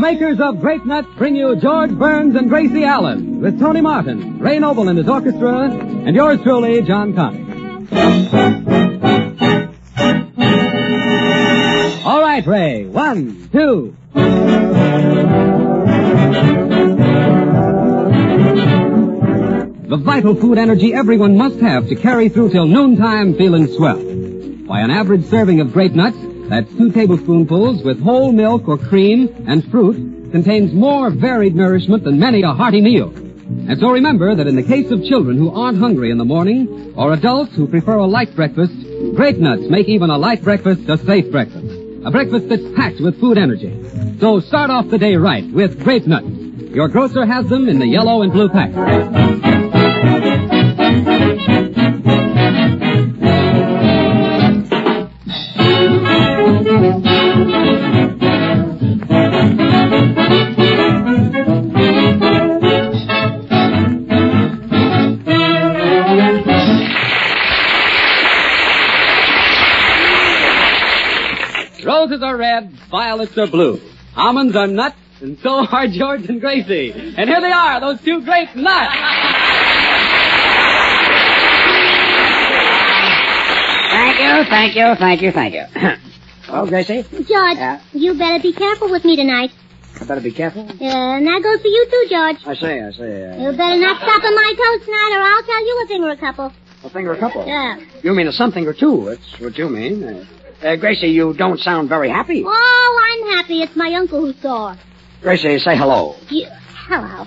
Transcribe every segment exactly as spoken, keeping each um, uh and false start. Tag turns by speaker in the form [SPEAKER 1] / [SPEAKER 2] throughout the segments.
[SPEAKER 1] makers of Grape Nuts bring you George Burns and Gracie Allen with Tony Martin, Ray Noble and his orchestra, and yours truly, John Conte. All right, Ray. One, two. The vital food energy everyone must have to carry through till noontime feeling swell. Why, an average serving of Grape Nuts, that's two tablespoonfuls with whole milk or cream and fruit, contains more varied nourishment than many a hearty meal. And so remember that in the case of children who aren't hungry in the morning, or adults who prefer a light breakfast, Grape Nuts make even a light breakfast a safe breakfast. A breakfast that's packed with food energy. So start off the day right with Grape Nuts. Your grocer has them in the yellow and blue pack. Roses are red, violets are blue. Almonds are nuts, and so are George and Gracie. And here they are, those two great nuts.
[SPEAKER 2] Thank you, thank you, thank you, thank you. Well, Gracie?
[SPEAKER 3] George, uh, you better be careful with me tonight.
[SPEAKER 2] I better be careful?
[SPEAKER 3] Yeah, and that goes for you too, George.
[SPEAKER 2] I see, I see. Uh,
[SPEAKER 3] you better not stop on my toes tonight, or I'll tell you a thing or a couple.
[SPEAKER 2] A thing or a couple?
[SPEAKER 3] Yeah.
[SPEAKER 2] You mean a something or two, that's what you mean. Uh, Uh, Gracie, you don't sound very happy.
[SPEAKER 3] Oh, I'm happy. It's my uncle who saw.
[SPEAKER 2] Gracie, say hello.
[SPEAKER 3] You, hello.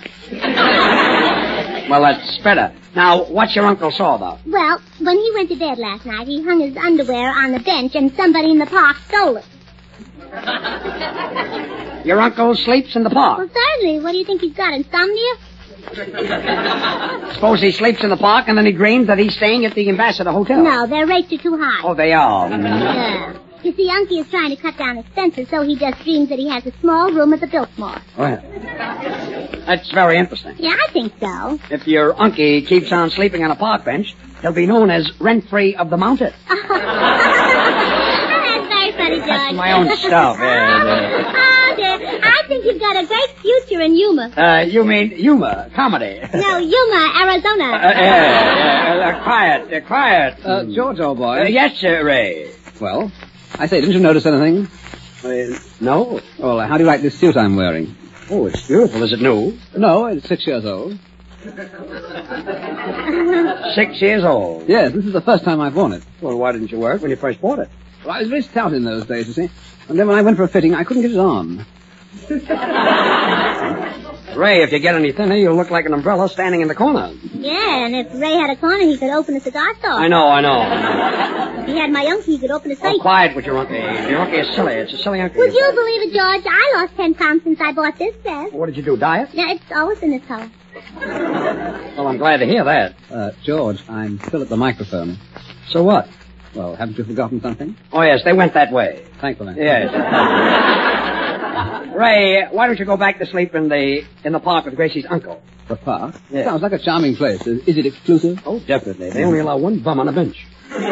[SPEAKER 2] Well, that's better. Now, what's your uncle saw, though?
[SPEAKER 3] Well, when he went to bed last night, he hung his underwear on the bench, and somebody in the park stole it.
[SPEAKER 2] Your uncle sleeps in the park?
[SPEAKER 3] Well, certainly. What do you think he's got, insomnia?
[SPEAKER 2] Suppose he sleeps in the park and then he dreams that he's staying at the Ambassador Hotel.
[SPEAKER 3] No, their rates are too high.
[SPEAKER 2] Oh, they are?
[SPEAKER 3] Yeah. You see, Unky is trying to cut down expenses, so he just dreams that he has a small room at the Biltmore.
[SPEAKER 2] Well, that's very interesting.
[SPEAKER 3] Yeah, I think so.
[SPEAKER 2] If your Unky keeps on sleeping on a park bench, he'll be known as Rent-Free of the Mountain.
[SPEAKER 3] That's very funny, George.
[SPEAKER 2] That's my own stuff. Yeah, yeah.
[SPEAKER 3] Oh, dear. I think you've got a great future in humor.
[SPEAKER 2] Uh, you mean humor, comedy?
[SPEAKER 3] No, Yuma, Arizona.
[SPEAKER 2] Uh, yeah, yeah, uh, quiet, uh, quiet.
[SPEAKER 1] Uh, George, old boy.
[SPEAKER 2] Uh, yes, sir, Ray.
[SPEAKER 1] Well, I say, didn't you notice anything?
[SPEAKER 2] Uh, no.
[SPEAKER 1] Well, how do you like this suit I'm wearing?
[SPEAKER 2] Oh, it's beautiful. Is it new?
[SPEAKER 1] No, it's six years old.
[SPEAKER 2] Six years old?
[SPEAKER 1] Yes, this is the first time I've worn it.
[SPEAKER 2] Well, why didn't you wear it when you first bought it?
[SPEAKER 1] Well, I was very stout in those days, you see. And then when I went for a fitting, I couldn't get it on.
[SPEAKER 2] Ray, if you get any thinner, you'll look like an umbrella standing in the corner.
[SPEAKER 3] Yeah, and if Ray had a corner, he could open a cigar store.
[SPEAKER 2] I know, I know.
[SPEAKER 3] If he had my uncle, he could open a safe.
[SPEAKER 2] Oh, quiet with your uncle. Your uncle is silly. It's a silly uncle.
[SPEAKER 3] Would you believe it, George? I lost ten pounds since I bought this dress.
[SPEAKER 2] What did you do, diet?
[SPEAKER 3] Yeah, it's always in this color.
[SPEAKER 2] Well, I'm glad to hear that.
[SPEAKER 1] Uh, George, I'm still at the microphone.
[SPEAKER 2] So what?
[SPEAKER 1] Well, haven't you forgotten something?
[SPEAKER 2] Oh, yes, they went that way.
[SPEAKER 1] Thankfully.
[SPEAKER 2] Yes. Ray, why don't you go back to sleep in the in the park with Gracie's uncle?
[SPEAKER 1] The park?
[SPEAKER 2] Yes.
[SPEAKER 1] Sounds like a charming place. Is, is it exclusive?
[SPEAKER 2] Oh, definitely. They only allow one bum on a bench.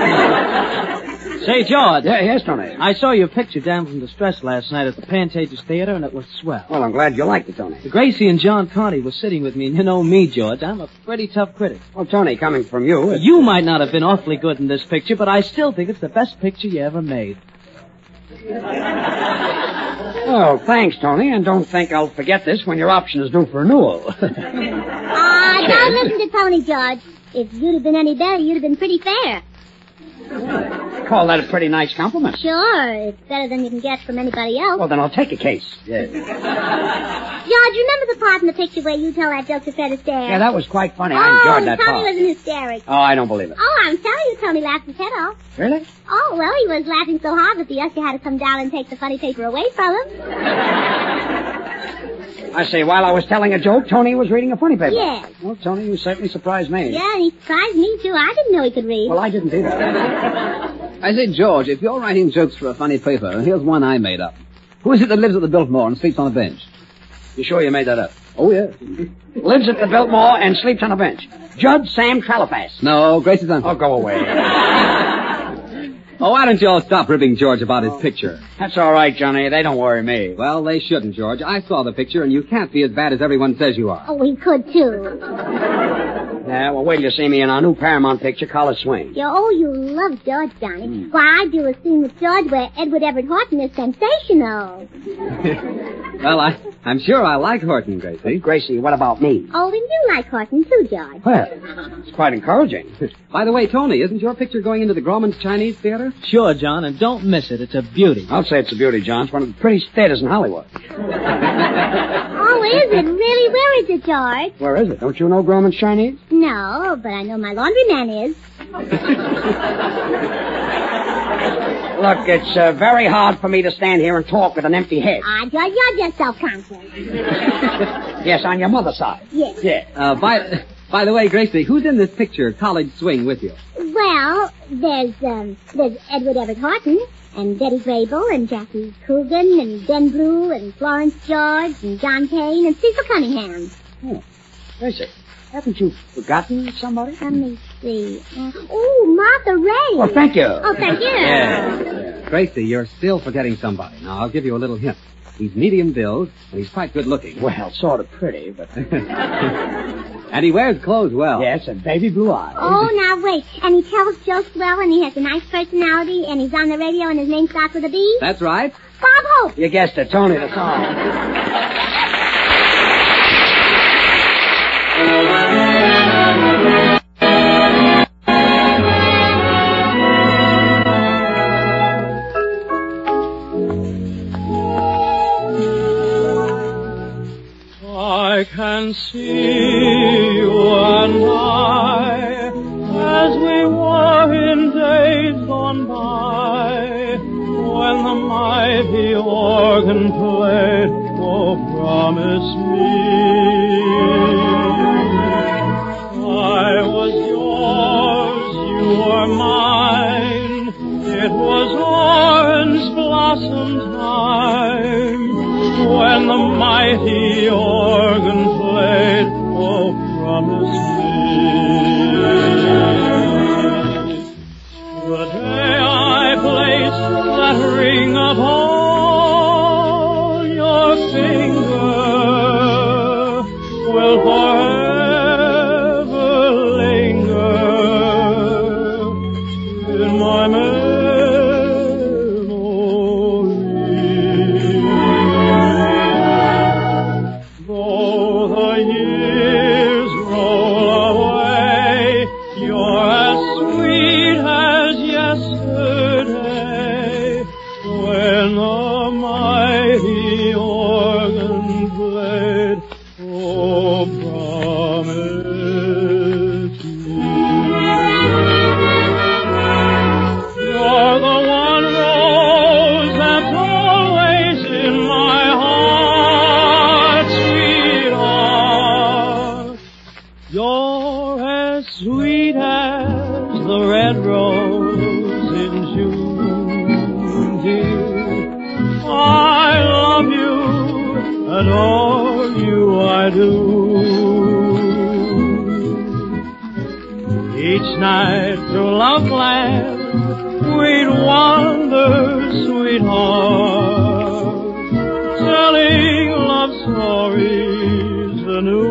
[SPEAKER 4] Say, George.
[SPEAKER 2] Yeah, yes, Tony.
[SPEAKER 4] I saw your picture down from the Stress last night at the Pantages Theater, and it was swell.
[SPEAKER 2] Well, I'm glad you liked it, Tony.
[SPEAKER 4] Gracie and John Conte were sitting with me, and you know me, George. I'm a pretty tough critic.
[SPEAKER 2] Well, Tony, coming from you... It's...
[SPEAKER 4] You might not have been awfully good in this picture, but I still think it's the best picture you ever made.
[SPEAKER 2] Oh, thanks, Tony, and don't think I'll forget this when your option is due for renewal.
[SPEAKER 3] Ah, uh, don't listen to Tony, George. If you'd have been any better, you'd have been pretty fair.
[SPEAKER 2] Call that a pretty nice compliment.
[SPEAKER 3] Sure, it's better than you can get from anybody else.
[SPEAKER 2] Well, then I'll take a case. Yeah.
[SPEAKER 3] George, remember the part in the picture where you tell that joke to Fred Astaire?
[SPEAKER 2] Yeah, that was quite funny.
[SPEAKER 3] Oh,
[SPEAKER 2] I enjoyed that
[SPEAKER 3] Tony
[SPEAKER 2] part.
[SPEAKER 3] was in hysterics.
[SPEAKER 2] Oh, I don't believe it.
[SPEAKER 3] Oh, I'm telling you, Tony laughed his head off.
[SPEAKER 2] Really?
[SPEAKER 3] Oh, well, he was laughing so hard that the usher had to come down and take the funny paper away from him.
[SPEAKER 2] I say, while I was telling a joke, Tony was reading a funny paper.
[SPEAKER 3] Yes.
[SPEAKER 2] Well, Tony, you certainly surprised me.
[SPEAKER 3] Yeah, and he surprised me, too. I didn't know he could read.
[SPEAKER 2] Well, I didn't either.
[SPEAKER 1] I say, George, if you're writing jokes for a funny paper, here's one I made up. Who is it that lives at the Biltmore and sleeps on a bench?
[SPEAKER 2] You sure you made that up?
[SPEAKER 1] Oh, yes.
[SPEAKER 2] Lives at the Biltmore and sleeps on a bench. Judge Sam Tralifass.
[SPEAKER 1] No, Gracie's uncle.
[SPEAKER 2] Oh, go away.
[SPEAKER 1] Oh, why don't you all stop ribbing George about his picture?
[SPEAKER 2] That's all right, Johnny. They don't worry me.
[SPEAKER 1] Well, they shouldn't, George. I saw the picture, and you can't be as bad as everyone says you are.
[SPEAKER 3] Oh, we could, too.
[SPEAKER 2] Yeah, well, wait till you see me in our new Paramount picture, College Swing.
[SPEAKER 3] Yeah, oh, you love George, Johnny.
[SPEAKER 2] Mm.
[SPEAKER 3] Why, I do a scene with George where Edward Everett Horton is sensational.
[SPEAKER 1] Well, I, I'm sure I like Horton, Gracie.
[SPEAKER 2] Gracie, what about me?
[SPEAKER 3] Oh, and you like Horton, too, George.
[SPEAKER 2] Well, it's quite encouraging.
[SPEAKER 1] By the way, Tony, isn't your picture going into the Grauman's Chinese Theater?
[SPEAKER 4] Sure, John, and don't miss it. It's a beauty.
[SPEAKER 2] I'll say it's a beauty, John. It's one of the prettiest theaters in Hollywood.
[SPEAKER 3] Oh, is it? Really? Where is it, George?
[SPEAKER 2] Where is it? Don't you know Grauman's Chinese?
[SPEAKER 3] No, but I know my laundryman is.
[SPEAKER 2] Look, it's uh, very hard for me to stand here and talk with an empty head.
[SPEAKER 3] Ah, George, you're just self-confident.
[SPEAKER 2] Yes, on your mother's side.
[SPEAKER 3] Yes.
[SPEAKER 2] Yeah.
[SPEAKER 1] Uh, by, by the way, Gracie, who's in this picture, College Swing, with you?
[SPEAKER 3] Well, there's, um, there's Edward Everett Horton, and Betty Grable, and Jackie Coogan, and Ben Blue, and Florence George, and John Payne, and Cecil Cunningham.
[SPEAKER 2] Oh, Gracie, haven't you forgotten somebody?
[SPEAKER 3] Let me see. Uh, oh, Martha Ray.
[SPEAKER 2] Well, thank you.
[SPEAKER 3] Oh, thank you.
[SPEAKER 2] Yeah.
[SPEAKER 1] Gracie, you're still forgetting somebody. Now, I'll give you a little hint. He's medium build, and he's quite good looking.
[SPEAKER 2] Well, sort of pretty, but...
[SPEAKER 1] And he wears clothes well.
[SPEAKER 2] Yes, and baby blue eyes.
[SPEAKER 3] Oh, now wait. And he tells jokes well, and he has a nice personality, and he's on the radio, and his name starts with a B?
[SPEAKER 1] That's right.
[SPEAKER 3] Bob Hope.
[SPEAKER 2] You guessed it, Tony the song.
[SPEAKER 5] I can see you and I as we were in days gone by, when the mighty organ played, oh, promise me. I was yours, you were mine, it was orange blossom time, when the mighty organ played, oh, promise me. The day I placed that ring upon your finger will forever linger in my memory. Each night through Loveland we'd wander, sweetheart, telling love stories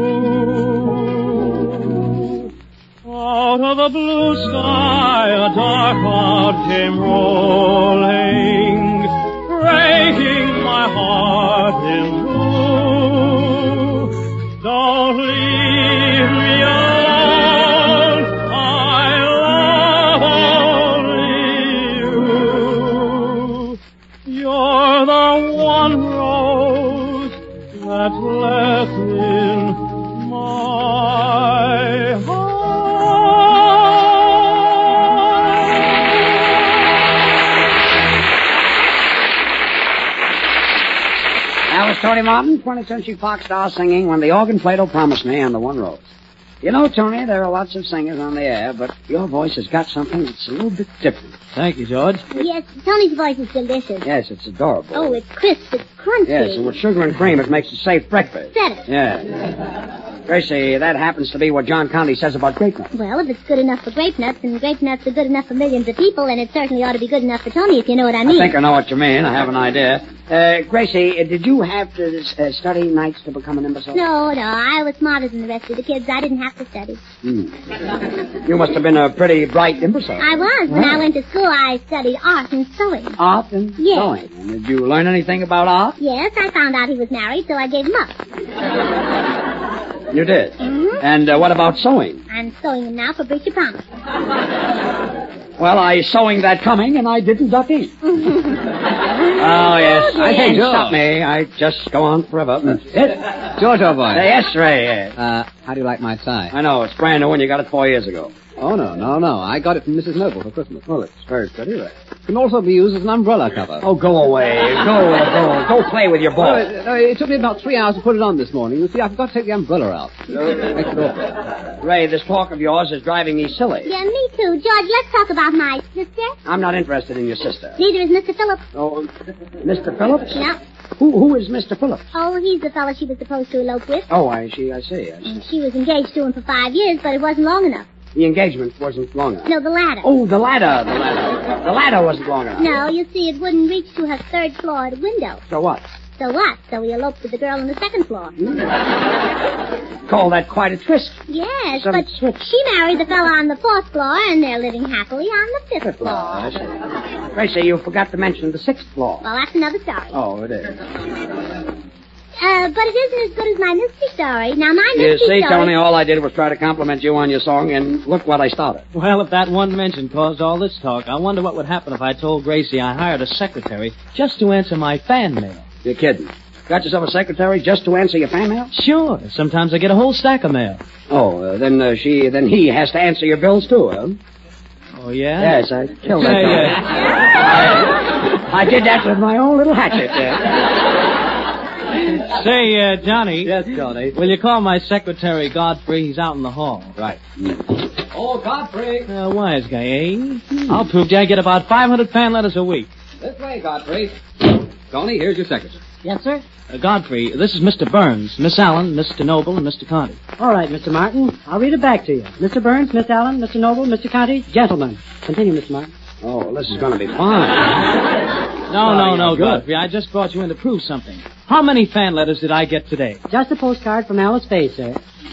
[SPEAKER 5] anew. Out of the blue sky a dark cloud came rolling, breaking my heart in two. Don't leave me alone, I love only you. You're the one rose that's left in my
[SPEAKER 2] That was Tony Martin, twentieth Century Fox star, singing When the Organ Played, Oh, Promise Me, and The One Rose. You know, Tony, there are lots of singers on the air, but your voice has got something that's a little bit different.
[SPEAKER 4] Thank you, George.
[SPEAKER 3] Yes, Tony's voice is delicious.
[SPEAKER 2] Yes, it's adorable.
[SPEAKER 3] Oh, it's crisp, it's crunchy.
[SPEAKER 2] Yes, and with sugar and cream, it makes a safe breakfast.
[SPEAKER 3] Said it.
[SPEAKER 2] Yeah. Gracie, that happens to be what John Conte says about grape nuts.
[SPEAKER 3] Well, if it's good enough for grape nuts, and grape nuts are good enough for millions of people, then it certainly ought to be good enough for Tony, if you know what I mean.
[SPEAKER 2] I think I know what you mean. I have an idea. Uh, Gracie, uh, did you have to uh, study nights to become an imbecile?
[SPEAKER 3] No, no, I was smarter than the rest of the kids. I didn't have to study.
[SPEAKER 2] Hmm. You must have been a pretty bright imbecile.
[SPEAKER 3] I was. When I went to school, I studied art and sewing.
[SPEAKER 2] Art and
[SPEAKER 3] Yes.
[SPEAKER 2] sewing. And did you learn anything about art?
[SPEAKER 3] Yes, I found out he was married, so I gave him up.
[SPEAKER 2] You did?
[SPEAKER 3] Mm-hmm.
[SPEAKER 2] And uh, what about sewing?
[SPEAKER 3] I'm sewing him now for breach of promise.
[SPEAKER 2] Well, I sewing that coming, and I didn't duck in. Oh, yes.
[SPEAKER 3] Oh,
[SPEAKER 2] I
[SPEAKER 3] yes.
[SPEAKER 2] can't stop me. I just go on forever.
[SPEAKER 1] George, old boy.
[SPEAKER 2] Uh, yes, Ray. Yes.
[SPEAKER 1] Uh, how do you like my tie?
[SPEAKER 2] I know. It's brand new, and you got it four years ago.
[SPEAKER 1] Oh, no, no, no. I got it from Missus Noble for Christmas.
[SPEAKER 2] Well, it's very pretty, Ray.
[SPEAKER 1] Can also be used as an umbrella cover.
[SPEAKER 2] Oh, go away. Go, go, go play with your ball.
[SPEAKER 1] Well, it, uh, it took me about three hours to put it on this morning. You see, I forgot to take the umbrella out. Makes it awful.
[SPEAKER 2] Ray, this talk of yours is driving me silly.
[SPEAKER 3] Yeah, me too. George, let's talk about my sister.
[SPEAKER 2] I'm not interested in your sister.
[SPEAKER 3] Neither is Mister Phillips.
[SPEAKER 2] Oh, Mister Phillips?
[SPEAKER 3] No.
[SPEAKER 2] Who, who is Mister Phillips?
[SPEAKER 3] Oh, he's the fellow she was supposed to elope with.
[SPEAKER 2] Oh, I see, I see. I see.
[SPEAKER 3] And she was engaged to him for five years, but it wasn't long enough.
[SPEAKER 2] The engagement wasn't long enough.
[SPEAKER 3] No, the ladder.
[SPEAKER 2] Oh, the ladder, the ladder. The ladder wasn't long enough.
[SPEAKER 3] No, you see, it wouldn't reach to her third floor window.
[SPEAKER 2] So what?
[SPEAKER 3] So what? So he eloped with the girl on the second floor.
[SPEAKER 2] Call that quite a twist.
[SPEAKER 3] Yes,
[SPEAKER 2] Some
[SPEAKER 3] but
[SPEAKER 2] switch.
[SPEAKER 3] she married the fellow on the fourth floor, and they're living happily on the fifth floor.
[SPEAKER 2] I see. Gracie, you forgot to mention the sixth floor.
[SPEAKER 3] Well, that's another story.
[SPEAKER 2] Oh, it is.
[SPEAKER 3] Uh, but it isn't as good as my mystery story. Now, my
[SPEAKER 2] You
[SPEAKER 3] mystery
[SPEAKER 2] see,
[SPEAKER 3] story...
[SPEAKER 2] Tony, all I did was try to compliment you on your song, and look what I started.
[SPEAKER 4] Well, if that one mention caused all this talk, I wonder what would happen if I told Gracie I hired a secretary just to answer my fan mail.
[SPEAKER 2] You're kidding. Got yourself a secretary just to answer your fan mail?
[SPEAKER 4] Sure. Sometimes I get a whole stack of mail.
[SPEAKER 2] Oh, uh, then uh, she, then he has to answer your bills too, huh?
[SPEAKER 4] Oh, yeah?
[SPEAKER 2] Yes, I killed that
[SPEAKER 4] Say,
[SPEAKER 2] guy.
[SPEAKER 4] uh,
[SPEAKER 2] I, I did that with my own little hatchet there.
[SPEAKER 4] say, uh, Johnny.
[SPEAKER 1] Yes, Johnny.
[SPEAKER 4] Will you call my secretary Godfrey? He's out in the hall.
[SPEAKER 1] Right. Oh, Godfrey.
[SPEAKER 4] Uh, wise guy, eh? I'll prove you I get about five hundred fan letters a week.
[SPEAKER 1] This way, Godfrey. Tony, here's your secretary.
[SPEAKER 6] Yes, sir?
[SPEAKER 4] Uh, Godfrey, this is Mister Burns, Miss Allen, Mister Noble, and Mister Conte.
[SPEAKER 6] All right, Mister Martin. I'll read it back to you. Mister Burns, Miss Allen, Mister Noble, Mister Conte, gentlemen. Continue, Mister Martin.
[SPEAKER 2] Oh, well, this is going to be fine.
[SPEAKER 4] No,
[SPEAKER 2] Oh,
[SPEAKER 4] no,
[SPEAKER 2] you're
[SPEAKER 4] no,
[SPEAKER 2] good.
[SPEAKER 4] Godfrey. I just brought you in to prove something. How many fan letters did I get today?
[SPEAKER 6] Just a postcard from Alice Faye, sir.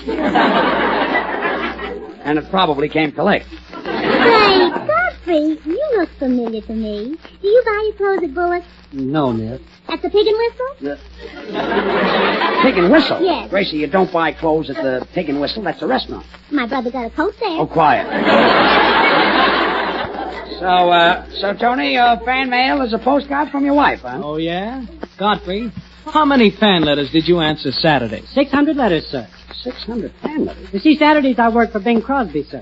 [SPEAKER 2] And it probably came collect.
[SPEAKER 3] Say, Godfrey, you look familiar to me. Do you buy your clothes at Bullock's?
[SPEAKER 6] No, miss.
[SPEAKER 3] At the Pig and Whistle?
[SPEAKER 2] Pig and Whistle?
[SPEAKER 3] Yes.
[SPEAKER 2] Gracie, you don't buy clothes at the Pig and Whistle. That's a restaurant.
[SPEAKER 3] My brother got a coat there.
[SPEAKER 2] Oh, quiet. so, uh, so, Tony, your fan mail is a postcard from your wife, huh?
[SPEAKER 4] Oh, yeah? Godfrey, how many fan letters did you answer Saturday?
[SPEAKER 6] Six hundred letters, sir.
[SPEAKER 2] Six hundred fan letters.
[SPEAKER 6] You see, Saturdays I work for Bing Crosby, sir.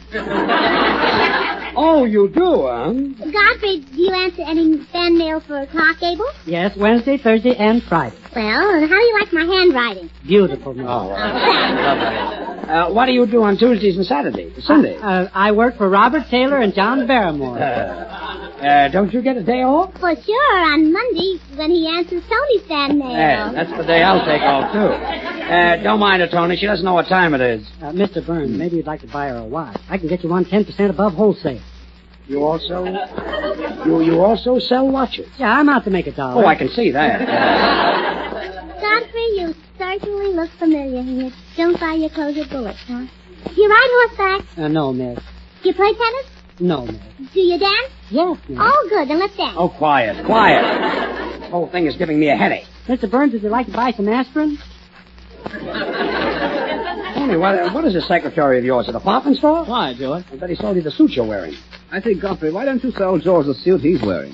[SPEAKER 2] Oh, you do, huh?
[SPEAKER 3] Godfrey, do you answer any fan mail for Clark Gable?
[SPEAKER 6] Yes, Wednesday, Thursday, and Friday.
[SPEAKER 3] Well, and how do you like my handwriting?
[SPEAKER 6] Beautiful, miss.
[SPEAKER 2] Oh, well. uh, what do you do on Tuesdays and Saturdays, and Sundays?
[SPEAKER 6] Uh, I work for Robert Taylor and John Barrymore.
[SPEAKER 2] Uh, don't you get a day off?
[SPEAKER 3] For sure, on Monday, when he answers Tony's fan mail.
[SPEAKER 2] Yeah, that's the day I'll take off, too. Uh, don't mind her, Tony. She doesn't know what time it is.
[SPEAKER 6] Uh, Mister Burns, maybe you'd like to buy her a watch. I can get you one ten percent above wholesale.
[SPEAKER 2] You also... You you also sell watches?
[SPEAKER 6] Yeah, I'm out to make a dollar.
[SPEAKER 2] Oh, I can see that.
[SPEAKER 3] Godfrey, you certainly look familiar. You don't buy your clothes at Bullock's, huh? Do you ride horseback?
[SPEAKER 6] Uh, no, miss.
[SPEAKER 3] Do you play tennis?
[SPEAKER 6] No, miss.
[SPEAKER 3] Do you dance?
[SPEAKER 6] Yes, miss.
[SPEAKER 3] Oh, good. Then let's dance.
[SPEAKER 2] Oh, quiet, quiet. The whole thing is giving me a headache.
[SPEAKER 6] Mister Burns, would you like to buy some aspirin?
[SPEAKER 2] Tony, what, what is this secretary of yours? A department store?
[SPEAKER 4] Why, George?
[SPEAKER 2] I bet he sold you the suit you're wearing.
[SPEAKER 1] I think, Godfrey, why don't you sell George the suit he's wearing?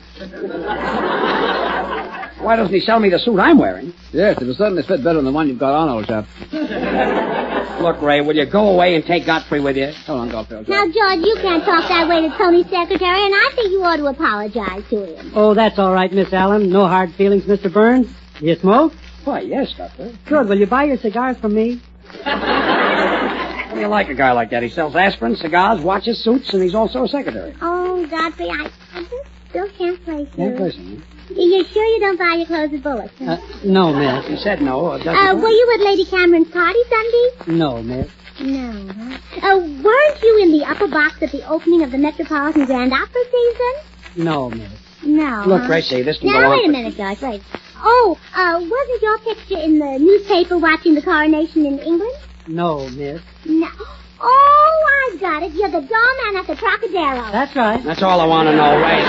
[SPEAKER 2] Why doesn't he sell me the suit I'm wearing?
[SPEAKER 1] Yes, it will certainly fit better than the one you've got on, old chap.
[SPEAKER 2] Look, Ray, will you go away and take Godfrey with you?
[SPEAKER 1] Hold on, Godfrey. old
[SPEAKER 3] Now,
[SPEAKER 1] chap.
[SPEAKER 3] George, you can't talk that way to Tony's secretary, and I think you ought to apologize to him.
[SPEAKER 6] Oh, that's all right, Miss Allen. No hard feelings, Mister Burns. You smoke?
[SPEAKER 2] Why, yes, Godfrey.
[SPEAKER 6] Good. Will you buy your cigars from me?
[SPEAKER 2] How do you like a guy like that? He sells aspirin, cigars, watches, suits, and he's also a secretary.
[SPEAKER 3] Oh, Godfrey, I, I just still can't place you.
[SPEAKER 2] Can't listen, huh?
[SPEAKER 3] You're sure you don't buy your clothes at Bullock's? Huh?
[SPEAKER 6] Uh, no, miss.
[SPEAKER 2] He said no. It doesn't
[SPEAKER 3] Uh,
[SPEAKER 2] work.
[SPEAKER 3] were you at Lady Cameron's party Sunday?
[SPEAKER 6] No, miss.
[SPEAKER 3] No. Huh? Uh, weren't you in the upper box at the opening of the Metropolitan Grand Opera season?
[SPEAKER 6] No, miss.
[SPEAKER 3] No.
[SPEAKER 2] Look,
[SPEAKER 3] huh?
[SPEAKER 2] Gracie, this can
[SPEAKER 3] Now,
[SPEAKER 2] go on
[SPEAKER 3] wait a
[SPEAKER 2] for-
[SPEAKER 3] minute, George, wait. Oh, uh, wasn't your picture in the newspaper watching the coronation in England?
[SPEAKER 6] No, miss.
[SPEAKER 3] No. Oh, I got it. You're the doorman at the Trocadero.
[SPEAKER 6] That's right.
[SPEAKER 2] That's all I want to know, right?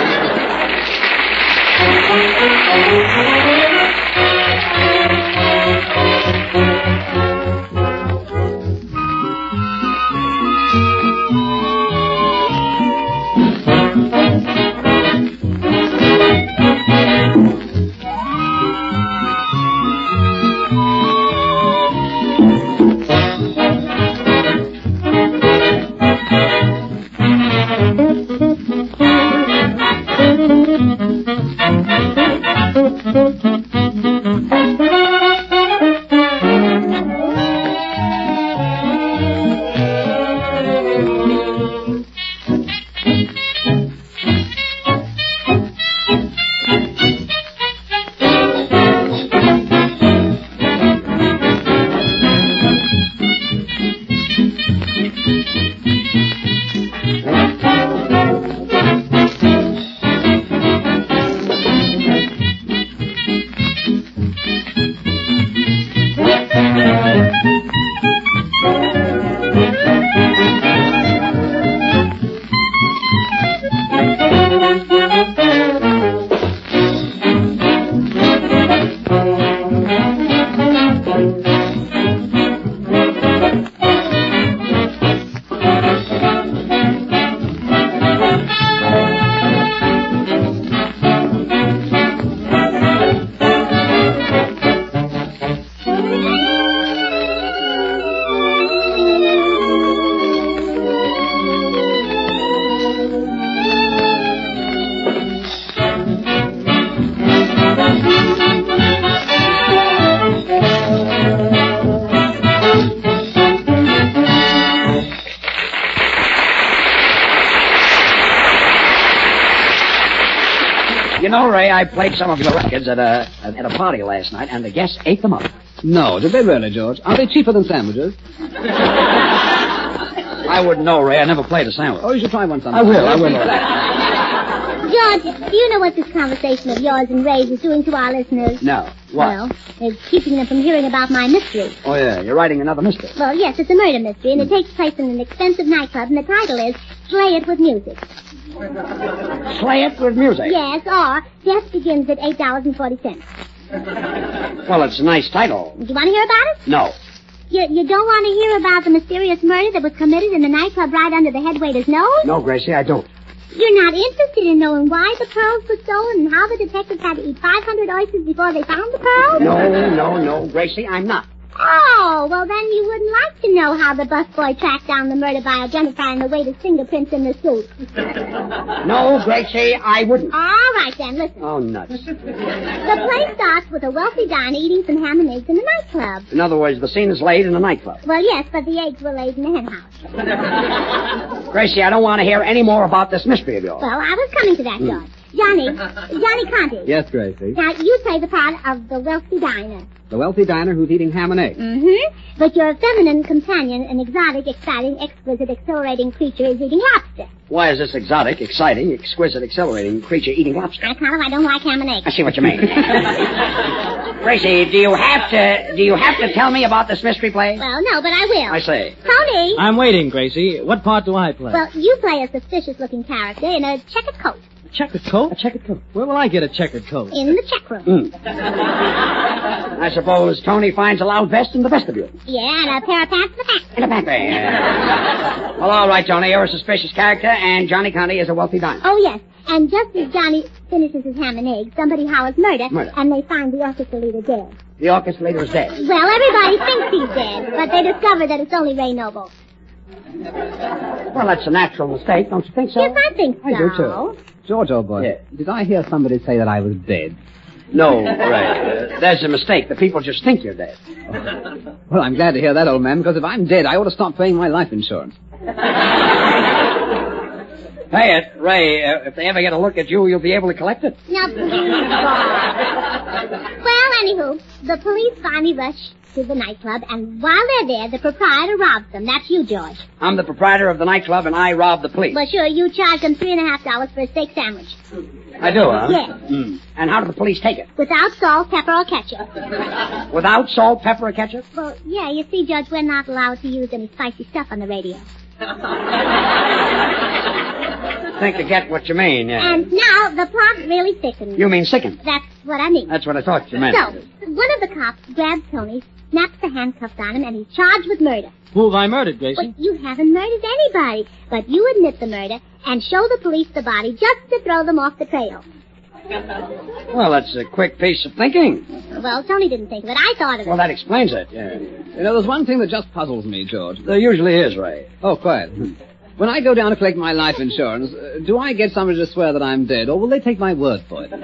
[SPEAKER 2] You know, Ray, I played some of your records at a at a party last night, and the guests ate them up.
[SPEAKER 1] No, did they really, George? Are they cheaper than sandwiches?
[SPEAKER 2] I wouldn't know, Ray. I never played a sandwich.
[SPEAKER 1] Oh, you should try one sometime.
[SPEAKER 2] I will, I will.
[SPEAKER 3] George, do you know what this conversation of yours and Ray's is doing to our listeners?
[SPEAKER 2] No. What?
[SPEAKER 3] Well, it's keeping them from hearing about my mystery.
[SPEAKER 2] Oh, yeah. You're writing another mystery.
[SPEAKER 3] Well, yes, it's a murder mystery, and it takes place in an expensive nightclub, and the title is Slay It With Music.
[SPEAKER 2] Slay it with music.
[SPEAKER 3] Yes, or Death Begins at eight dollars and forty cents.
[SPEAKER 2] Well, it's a nice title.
[SPEAKER 3] Do you want to hear about it?
[SPEAKER 2] No.
[SPEAKER 3] You, you don't want to hear about the mysterious murder that was committed in the nightclub right under the head waiter's nose?
[SPEAKER 2] No, Gracie, I don't.
[SPEAKER 3] You're not interested in knowing why the pearls were stolen and how the detectives had to eat five hundred oysters before they found the pearls?
[SPEAKER 2] No, no, no, Gracie, I'm not.
[SPEAKER 3] Oh, well then you wouldn't like to know how the busboy tracked down the murder by identifying the waiter's fingerprints in the suit.
[SPEAKER 2] No, Gracie, I wouldn't.
[SPEAKER 3] All right then, listen.
[SPEAKER 2] Oh, nuts.
[SPEAKER 3] The play starts with a wealthy diner eating some ham and eggs in the nightclub.
[SPEAKER 2] In other words, the scene is laid in a nightclub.
[SPEAKER 3] Well, yes, but the eggs were laid in the hen house.
[SPEAKER 2] Gracie, I don't want to hear any more about this mystery of yours.
[SPEAKER 3] Well, I was coming to that, George. Johnny, Johnny Conti.
[SPEAKER 1] Yes, Gracie.
[SPEAKER 3] Now, you play the part of the wealthy diner.
[SPEAKER 1] The wealthy diner who's eating ham and eggs.
[SPEAKER 3] Mm-hmm. But your feminine companion, an exotic, exciting, exquisite, exhilarating creature, is eating lobster.
[SPEAKER 2] Why is this exotic, exciting, exquisite, exhilarating creature eating lobster?
[SPEAKER 3] I kind of, I don't like ham and eggs.
[SPEAKER 2] I see what you mean. Gracie, do you have to, do you have to tell me about this mystery play?
[SPEAKER 3] Well, no, but I will.
[SPEAKER 2] I say.
[SPEAKER 3] Tony!
[SPEAKER 4] I'm waiting, Gracie. What part do I play?
[SPEAKER 3] Well, you play a suspicious-looking character in a checkered coat.
[SPEAKER 4] A checkered coat?
[SPEAKER 2] A checkered coat.
[SPEAKER 4] Where will I get a checkered coat?
[SPEAKER 3] In the check room.
[SPEAKER 2] Mm. I suppose Tony finds a loud vest in the vestibule.
[SPEAKER 3] Yeah, and a pair of pants in the back.
[SPEAKER 2] In the back there. Well, all right, Tony. You're a suspicious character, and Johnny Conti is a wealthy diner.
[SPEAKER 3] Oh, yes. And just as Johnny finishes his ham and eggs, somebody howls murder,
[SPEAKER 2] Murder.
[SPEAKER 3] and they find the orchestra leader dead.
[SPEAKER 2] The orchestra leader is dead.
[SPEAKER 3] Well, everybody thinks he's dead, but they discover that it's only Ray Noble.
[SPEAKER 2] Well, that's a natural mistake, don't you think so?
[SPEAKER 3] Yes, I think so.
[SPEAKER 1] I do, too. George, old boy,
[SPEAKER 2] Yeah.
[SPEAKER 1] did I hear somebody say that I was dead?
[SPEAKER 2] No, right. Uh, there's a mistake. The people just think you're dead.
[SPEAKER 1] Well, I'm glad to hear that, old man, because if I'm dead, I ought to stop paying my life insurance.
[SPEAKER 2] Pay it, Ray. Uh, if they ever get a look at you, you'll be able to collect it.
[SPEAKER 3] Now, please, Bob. Well, anywho, the police finally rushed to the nightclub, and while they're there, the proprietor robs them. That's you, George.
[SPEAKER 2] I'm the proprietor of the nightclub, and I robbed the police.
[SPEAKER 3] Well, sure, you charged them three and a half dollars for a steak sandwich.
[SPEAKER 2] I do, huh?
[SPEAKER 3] Yes.
[SPEAKER 2] Mm. And how did the police take it?
[SPEAKER 3] Without salt, pepper, or ketchup.
[SPEAKER 2] Without salt, pepper, or ketchup?
[SPEAKER 3] Well, yeah, you see, Judge, we're not allowed to use any spicy stuff on the radio.
[SPEAKER 2] I think I get what you mean, yeah.
[SPEAKER 3] And now the plot really thickens.
[SPEAKER 2] You mean sickened?
[SPEAKER 3] That's what I mean.
[SPEAKER 2] That's what I thought you meant.
[SPEAKER 3] So, one of the cops grabs Tony, snaps the handcuffs on him, and he's charged with murder.
[SPEAKER 4] Who have I murdered, Gracie?
[SPEAKER 3] Well, you haven't murdered anybody, but you admit the murder and show the police the body just to throw them off the trail.
[SPEAKER 2] Well, that's a quick piece of thinking.
[SPEAKER 3] Well, Tony didn't think of it. I thought of it.
[SPEAKER 2] Well, that explains it, yeah.
[SPEAKER 1] You know, there's one thing that just puzzles me, George.
[SPEAKER 2] There usually is, Ray.
[SPEAKER 1] Oh, quiet. When I go down to collect my life insurance, uh, do I get somebody to swear that I'm dead, or will they take my word for it?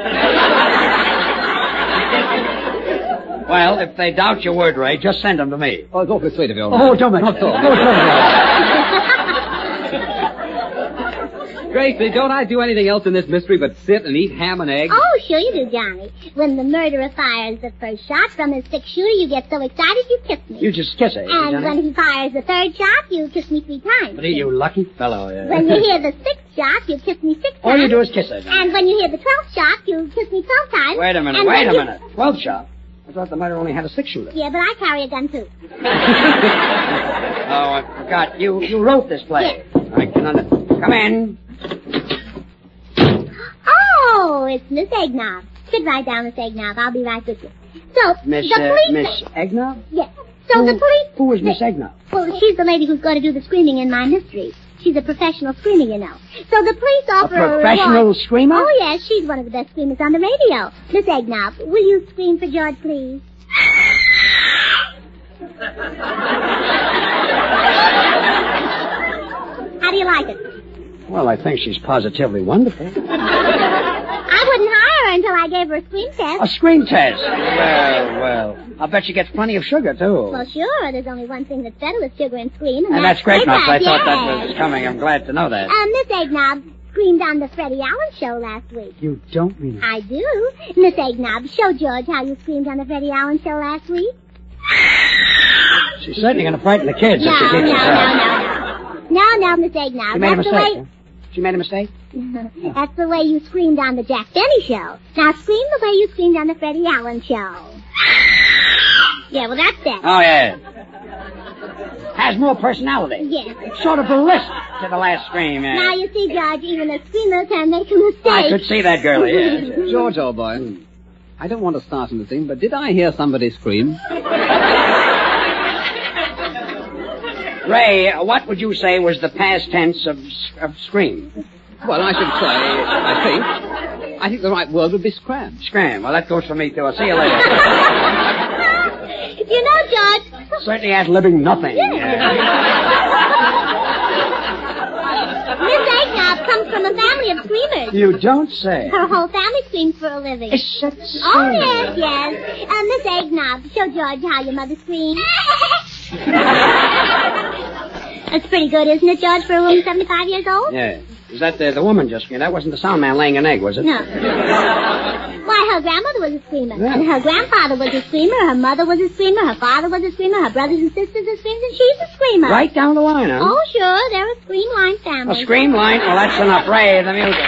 [SPEAKER 2] Well, if they doubt your word, Ray, just send them to me.
[SPEAKER 1] Oh, it's awfully sweet of you.
[SPEAKER 2] Oh, don't make
[SPEAKER 1] Not
[SPEAKER 2] it.
[SPEAKER 1] so.
[SPEAKER 2] No, don't.
[SPEAKER 1] Gracie, don't I do anything else in this mystery but sit and eat ham and eggs?
[SPEAKER 3] Oh, sure you do, Johnny. When the murderer fires the first shot from his six-shooter, you get so excited you kiss me.
[SPEAKER 2] You just kiss it,
[SPEAKER 3] And
[SPEAKER 2] Johnny.
[SPEAKER 3] when he fires the third shot, you kiss me three times.
[SPEAKER 2] But you lucky fellow, yeah.
[SPEAKER 3] When you hear the sixth shot, you kiss me six times.
[SPEAKER 2] All you do is kiss her, Johnny.
[SPEAKER 3] And when you hear the twelfth shot, you kiss me twelve times.
[SPEAKER 2] Wait a minute,
[SPEAKER 3] And
[SPEAKER 2] wait
[SPEAKER 3] when
[SPEAKER 2] a
[SPEAKER 3] you-
[SPEAKER 2] minute. Twelve shot? I thought the murderer only had a six-shooter.
[SPEAKER 3] Yeah, but I carry a gun, too.
[SPEAKER 2] Oh, I forgot. You you wrote this play. I can under... Come in.
[SPEAKER 3] Oh, it's Miss Eggnog. Sit right down, Miss Eggnog. I'll be right with you. So,
[SPEAKER 2] Miss,
[SPEAKER 3] the
[SPEAKER 2] uh,
[SPEAKER 3] police...
[SPEAKER 2] Miss Eggnog?
[SPEAKER 3] Yes. So
[SPEAKER 2] Who-
[SPEAKER 3] the police...
[SPEAKER 2] Who is Miss Eggnog?
[SPEAKER 3] Well, she's the lady who's going to do the screaming in my mystery. She's a professional screamer, you know. So the police
[SPEAKER 2] A
[SPEAKER 3] offer her
[SPEAKER 2] professional
[SPEAKER 3] reward.
[SPEAKER 2] screamer?
[SPEAKER 3] Oh, yes, she's one of the best screamers on the radio. Miss Eggnog, will you scream for George, please? How do you like it?
[SPEAKER 2] Well, I think she's positively wonderful.
[SPEAKER 3] I wouldn't hire her until I gave her a scream test.
[SPEAKER 2] A screen test. Well, well. I bet she gets plenty of sugar, too.
[SPEAKER 3] Well, sure, there's only one thing that's better with sugar and scream, and,
[SPEAKER 2] and that's grape nuts. I
[SPEAKER 3] nuts,
[SPEAKER 2] thought that
[SPEAKER 3] yes.
[SPEAKER 2] was coming. I'm glad to know that.
[SPEAKER 3] Uh, Miss Eggnog screamed on the Freddie Allen show last week.
[SPEAKER 2] You don't mean it.
[SPEAKER 3] I do. Miss Eggnog, show George how you screamed on the Freddie Allen show last week.
[SPEAKER 2] She's certainly going to frighten the kids
[SPEAKER 3] No,
[SPEAKER 2] if she
[SPEAKER 3] no,
[SPEAKER 2] keeps
[SPEAKER 3] no,
[SPEAKER 2] herself.
[SPEAKER 3] no, no. No, no, Miss Eggnog.
[SPEAKER 2] She made a
[SPEAKER 3] That's
[SPEAKER 2] mistake.
[SPEAKER 3] the
[SPEAKER 2] huh? She made a mistake?
[SPEAKER 3] way... That's the way you screamed on the Jack Benny show. Now scream the way you screamed on the Freddie Allen show. Yeah, well, that's it.
[SPEAKER 2] Oh, yeah. Has more personality.
[SPEAKER 3] Yes.
[SPEAKER 2] Sort of ballistic to the last scream, yeah.
[SPEAKER 3] Now, you see, George, even a screamer can make a mistake.
[SPEAKER 2] I could see that, girlie, yes.
[SPEAKER 1] George, old boy, I don't want to start anything, but did I hear somebody scream?
[SPEAKER 2] Ray, what would you say was the past tense of, of scream?
[SPEAKER 1] Well, I should say, I think, I think the right word would be scram.
[SPEAKER 2] Scram. Well, that goes for me, too. I'll see you later.
[SPEAKER 3] You know, George...
[SPEAKER 2] Certainly has living nothing. Yeah.
[SPEAKER 3] Miss Eggnog comes from a family of screamers.
[SPEAKER 2] You don't say.
[SPEAKER 3] Her whole family screams for a living.
[SPEAKER 2] Is that so?
[SPEAKER 3] Oh, yes, yes. Uh, Miss Eggnog, show George how your mother screams. That's pretty good, isn't it, George, for a woman seventy-five years old?
[SPEAKER 2] Yeah. Is that the, the woman just screamed? That wasn't the sound man laying an egg, was it?
[SPEAKER 3] No. Why, her grandmother was a screamer.
[SPEAKER 2] Yeah.
[SPEAKER 3] And her grandfather was a screamer. Her mother was a screamer. Her father was a screamer. Her brothers and sisters are screamers, and she's a screamer.
[SPEAKER 2] Right down the line, huh?
[SPEAKER 3] Oh, sure. They're a scream line family.
[SPEAKER 2] A scream line? Well, that's enough. Ray, the music.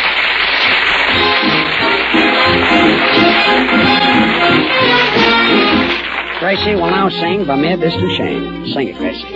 [SPEAKER 2] Gracie will now sing Bamir Bis to Shame. Sing it, Gracie.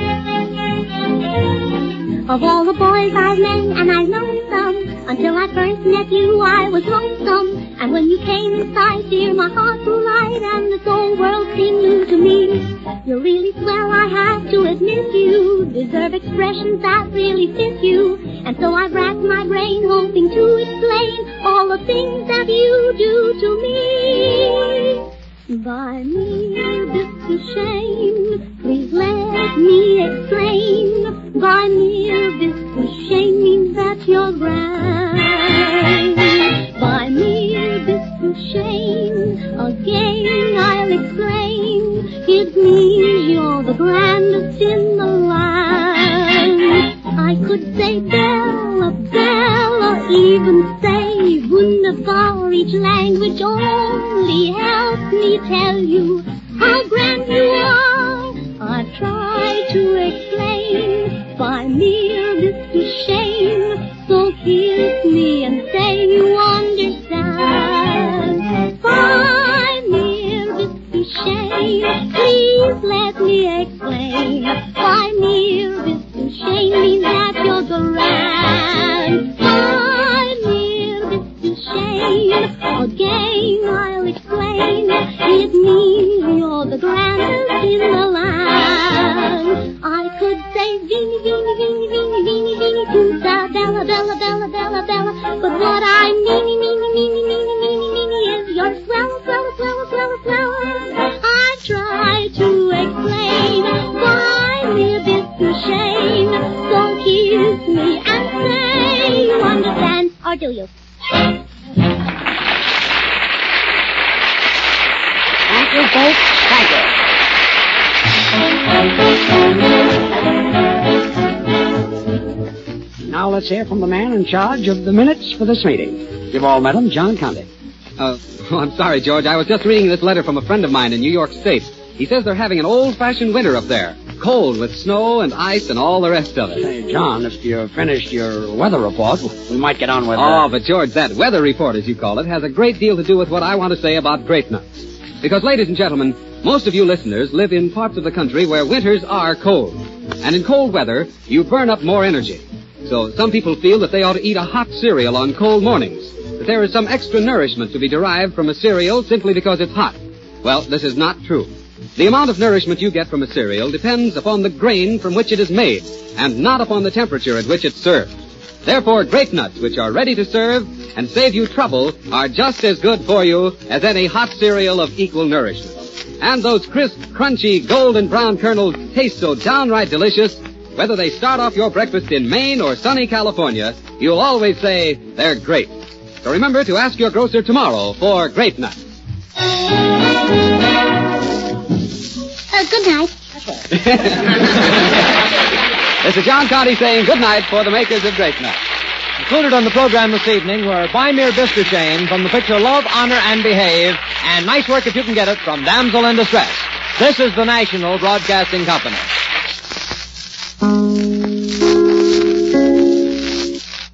[SPEAKER 3] Of all the boys I've met, and I've known some, until I first met you, I was lonesome. And when you came in sight, dear, my heart grew light, and this old world seemed new to me. You're really swell, I have to admit you deserve expressions that really fit you. And so I've racked my brain, hoping to explain all the things that you do to me. By mere bis to shame, please let me explain. By mere bis to shame means that you're grand. By mere bis to shame, again I'll explain. It means you're the grandest in the land. I could say Bella, Bella. even say wouldn't for each language only help me tell you how grand you are. I try to explain by mere this shame, so kiss me and say you understand. By mere this shame, please let me explain. By mere this shame means that you're grand. By mere this shame, again I'll explain. It means you're the grandest in the land. I could say Veeny, Veeny, Veeny, Veeny, Veeny, Veeny, Tusa, Bella, Bella, Bella, Bella, Bella. But what I meany, meany, meany, meany, meany, meany is your flower, flower, flower, flower, flower. I try to explain why we're this to shame. So kiss me and say you understand, or do you?
[SPEAKER 2] Thank you, folks. Thank you. Now let's hear from the man in charge of the minutes for this meeting. You've all met him, John Conde.
[SPEAKER 1] Uh, oh, I'm sorry, George. I was just reading this letter from a friend of mine in New York State. He says they're having an old-fashioned winter up there. Cold with snow and ice and all the rest of it.
[SPEAKER 2] Hey, John, if you finished your weather report, we might get on with...
[SPEAKER 1] Oh,
[SPEAKER 2] uh...
[SPEAKER 1] but George, that weather report, as you call it, has a great deal to do with what I want to say about grape nuts. Because, ladies and gentlemen, most of you listeners live in parts of the country where winters are cold. And in cold weather, you burn up more energy. So some people feel that they ought to eat a hot cereal on cold mornings, that there is some extra nourishment to be derived from a cereal simply because it's hot. Well, this is not true. The amount of nourishment you get from a cereal depends upon the grain from which it is made, and not upon the temperature at which it's served. Therefore, grape nuts, which are ready to serve and save you trouble, are just as good for you as any hot cereal of equal nourishment. And those crisp, crunchy, golden brown kernels taste so downright delicious, whether they start off your breakfast in Maine or sunny California, you'll always say they're great. So remember to ask your grocer tomorrow for grape nuts.
[SPEAKER 3] Uh, good night.
[SPEAKER 1] This is John Conte saying good night for the makers of grape nuts.
[SPEAKER 4] Included on the program this evening were Buy Mere Biscuit from the picture Love, Honor, and Behave, and Nice Work If You Can Get It from Damsel in Distress. This is the National Broadcasting Company.